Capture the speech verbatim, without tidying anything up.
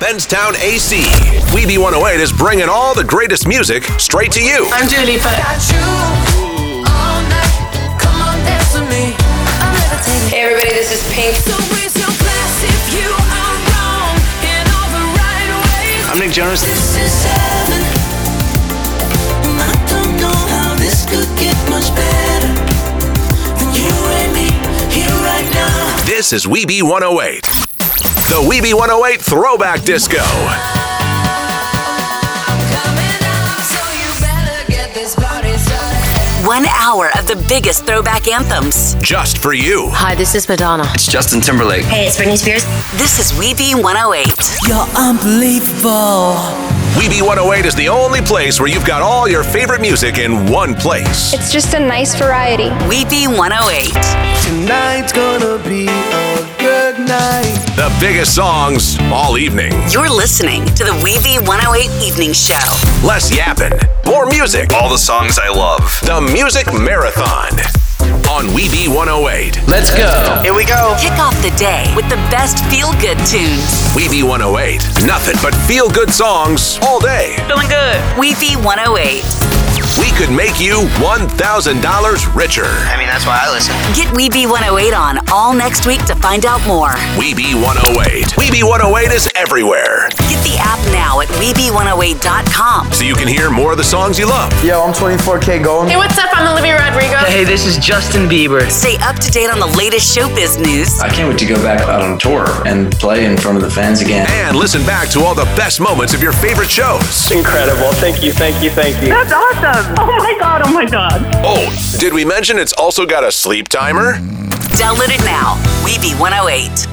Benstown A C. Weeby one oh eight is bringing all the greatest music straight to you. I'm Dua Lipa. Hey everybody, this is Pink. I'm Nick Jonas. This is heaven. I don't know how this could get much better than you and me here right now. This is Weeby one oh eight. The Weeby one oh eight Throwback Disco. One hour of the biggest throwback anthems. Just for you. Hi, this is Madonna. It's Justin Timberlake. Hey, it's Britney Spears. This is Weeby one oh eight. You're unbelievable. Weeby one oh eight is the only place where you've got all your favorite music in one place. It's just a nice variety. Weeby one oh eight. Tonight's gonna be a good night. The biggest songs all evening. You're listening to the Weeby one oh eight Evening Show. Less yapping, more music. All the songs I love. The Music Marathon on Weeby one oh eight. Let's go. Here we go. Kick off the day with the best feel-good tunes. Weeby one oh eight. Nothing but feel-good songs all day. Feeling good. Weeby one oh eight. We could make you one thousand dollars richer. I mean, that's why I listen. Get Weeby one oh eight on all next week to find out more. Weeby one oh eight. Weeby one oh eight is everywhere. Get the app now at Weeby one oh eight dot com. So you can hear more of the songs you love. Yo, I'm twenty-four K Gold. Hey, what's up? I'm Olivia Rodrigo. Hey, this is Justin Bieber. Stay up to date on the latest showbiz news. I can't wait to go back out on tour and play in front of the fans again. And listen back to all the best moments of your favorite shows. Incredible. Thank you, thank you, thank you. That's awesome. Oh my God, oh my God. Oh, did we mention it's also got a sleep timer? Download it now. Weeby one oh eight.